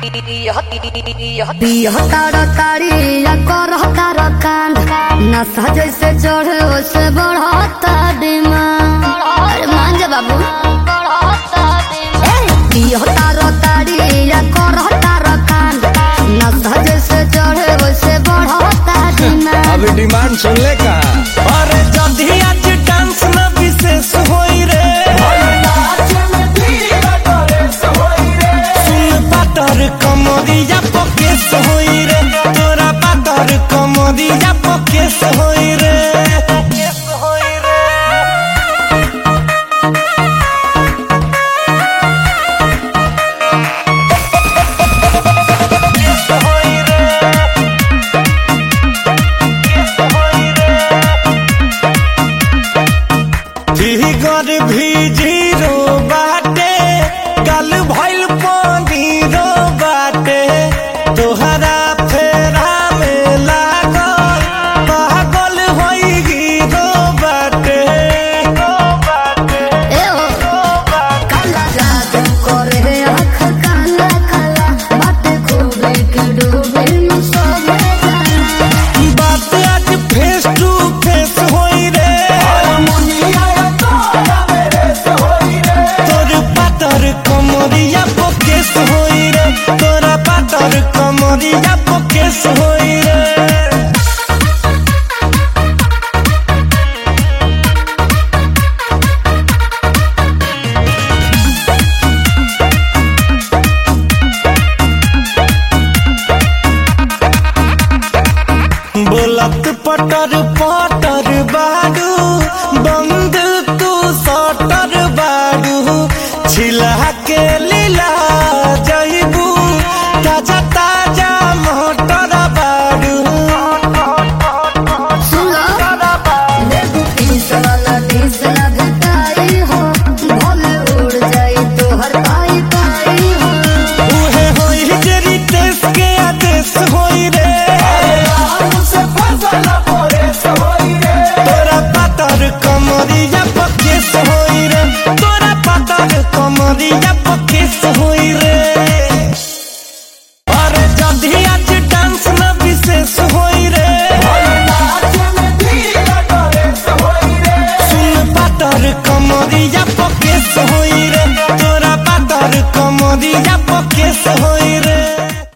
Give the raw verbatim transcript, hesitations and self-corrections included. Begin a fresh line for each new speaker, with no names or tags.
ताड़ी या करता कांड नशा जैसे चढ़े वैसे बढ़ता डिमांड। अरे मान जा बाबू ताड़ी या करता कांड नशा जैसे चढ़े वैसे बढ़ता डिमांड।
अभी डिमांड सुन ले का।
अरे जल्दी आज डांस में विशेष होई रे सुन पातर कमरिया पकेस होई रे तोरा पातर कमरिया पकेस होई रे फिगर भी जीरो बाटे गल भइल पानी रो बाटे तोहरा फेरा में लागल पागल होई गिरो बाटे रो बाटे
ए ओ काला जादू करे आँख काला काला बाटे खूबे के डूबे में सोबे जाना।
बात आज फेस टू फेस होई रे तोर पातर कमरिया पकेस होई रे तोरा पातर कमरिया पकेस होई रे बोलत पटर पर